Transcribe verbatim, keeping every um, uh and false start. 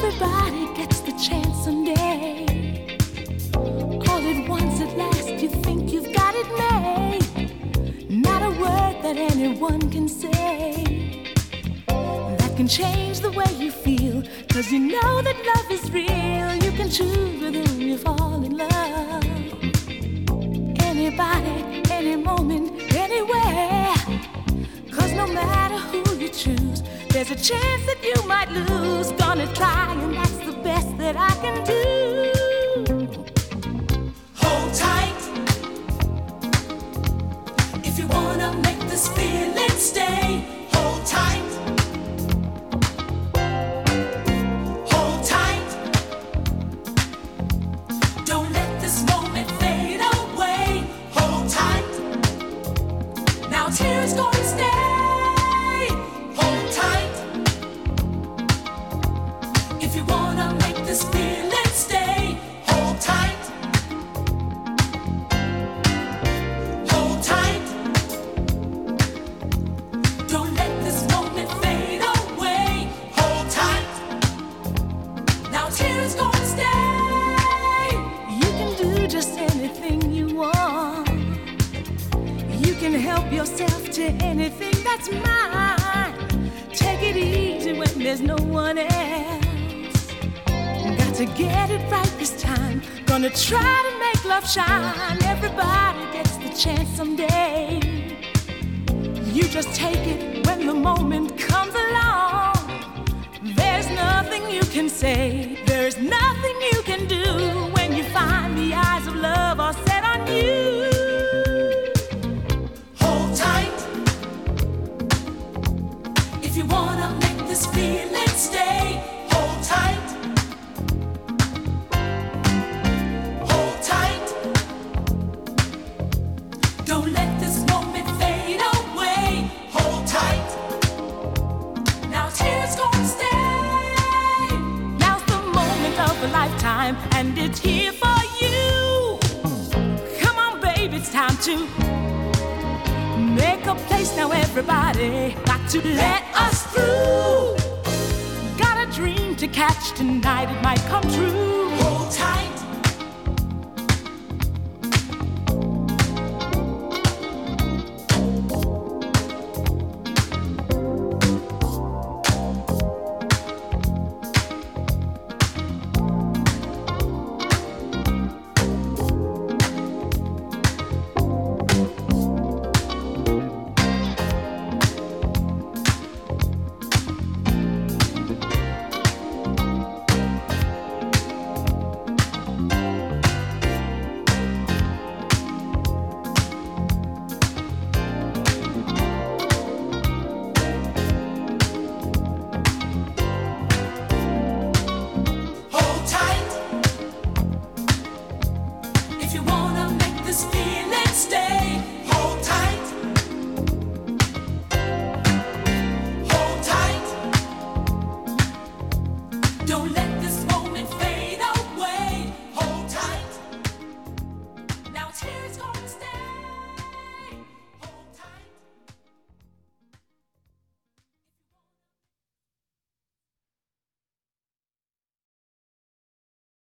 Everybody gets the chance someday. All at once, at last, you think you've got it made. Not a word that anyone can say that can change the way you feel. Cause you know that love is real. You can choose with whom you fall in love. Anybody, any moment, anywhere. Cause no matter who you choose, there's a chance that you might lose. Gonna try, and that's the best that I can do. Hold tight. If you wanna make this feeling stay, hold tight. Hold tight. Don't let this moment fade away. Hold tight. Now tears gonna stay. Hold tight. If you wanna make this feeling stay, hold tight. Hold tight. Don't let this moment fade away. Hold tight. Now tears gonna stay. You can do just anything you want. You can help yourself to anything that's mine. Take it easy when there's no one else. Got to get it right this time. Gonna try to make love shine. Everybody gets the chance someday. You just take it when the moment comes along. There's nothing you can say. There's nothing you can do when you find the eyes of love are set on you. Hold tight. If you wanna make this feeling stay, hold tight. Hold tight. Don't let this moment fade away. Hold tight. Now tears gonna stay. Now's the moment of a lifetime, and it's here for you. Come on, baby, it's time to make a place now, everybody. Got to let us through. Got a dream to catch tonight, it might come true. Hold tight.